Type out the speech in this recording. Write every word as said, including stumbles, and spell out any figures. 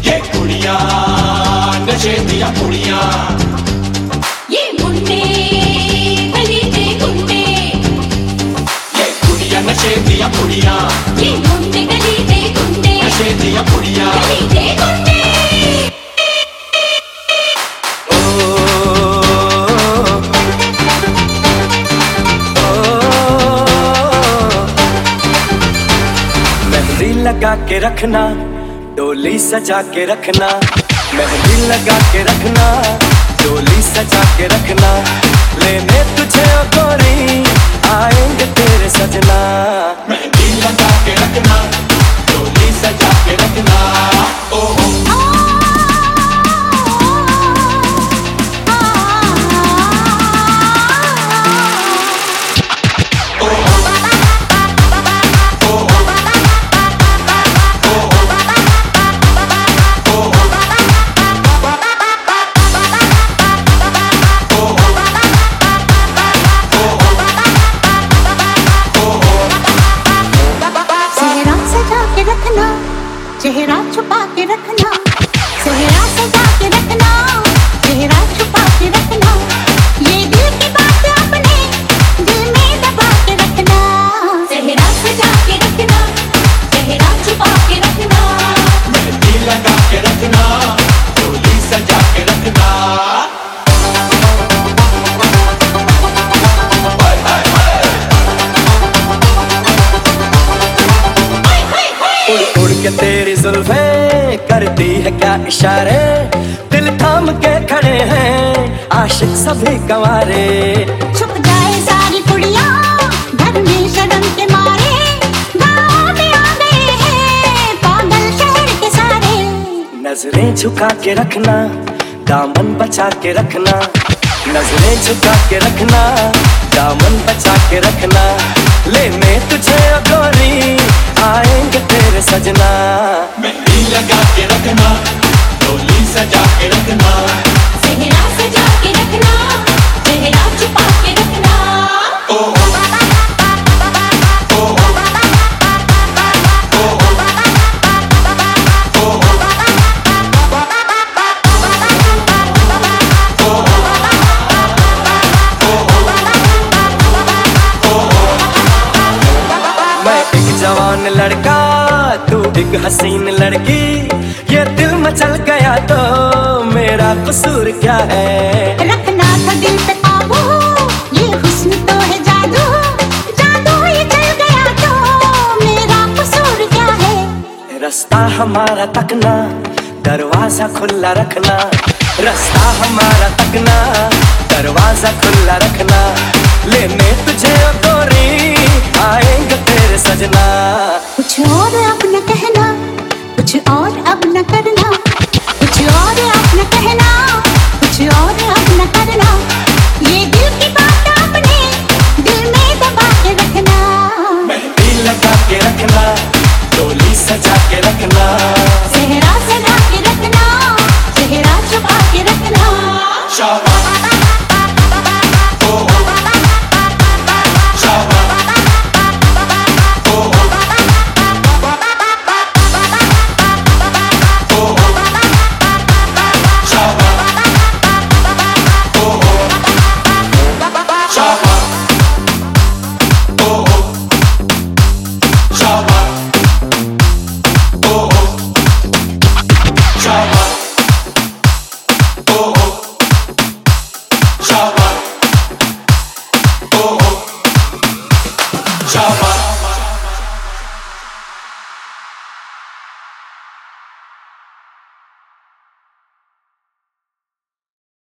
ये कुड़ियां नशे दिया कुड़ियां, ये मुंडे गली दे गुंडे, ये कुड़ियां नशे दिया कुड़ियां, ये मुंडे गली दे गुंडे, नशे दिया कुड़ियां, गली दे गुंडे। मेहंदी लगा के रखना, डोली सजा के रखना, मेहंदी लगा के रखना, डोली सजा के रखना, लेने तुझे ओ गोरी आएंगे तेरे सजना। मेहंदी लगा के रखना, डोली सजा के रखना, ओ हो चेहरा छुपा के रखना, चेहरा सजा के रखना, चेहरा छुपा के रखना, ये दिल की बात अपने दिल में दबा के रखना। चेहरा सजा के रखना, चेहरा छुपा के रखना, मेहंदी लगा के रखना, डोली सजा के रखना। उड़ उड़ के तेरी जुल्फे करती है क्या इशारे, दिल थाम के खड़े हैं आशिक सभी गंवारे। छुप जाए सारी कुड़ियां घर में शर्म के मारे, गाँव में आ गए हैं पागल शहर के सारे। नजरें झुका के रखना, दामन बचा के रखना, नजरें झुका के रखना, दामन बचा के रखना, लेने तुझे ओ गोरी आएंगे तेरे सजना। मेहंदी लगा के रखना, डोली सजा के रखना, चेहरा सजा के रखना, चेहरा छुपा के रखना, ओ हो ओ हो ओ हो मैं एक जवान लड़का, तू एक हसीन लड़की, ये दिल मचल गया तो मेरा कसूर क्या है। रखना था दिल पे काबू, ये हुस्न तो है जादू, जादू ये चल गया तो मेरा कसूर क्या है। रास्ता हमारा तकना, दरवाजा खुला रखना, रास्ता हमारा तकना, दरवाजा खुला रखना, लेने तुझे ओ गोरी आएंगे तेरे सजना। कुछ और अब न कहना, कुछ और अब न करना, कुछ और अब न कहना, कुछ और अब न करना, ये दिल की बात अपने दिल में दबा के रखना। मेहंदी लगा के रखना, डोली सजा के रखना, चेहरा सजा के रखना, चेहरा छुपा के रखना। शाबाश।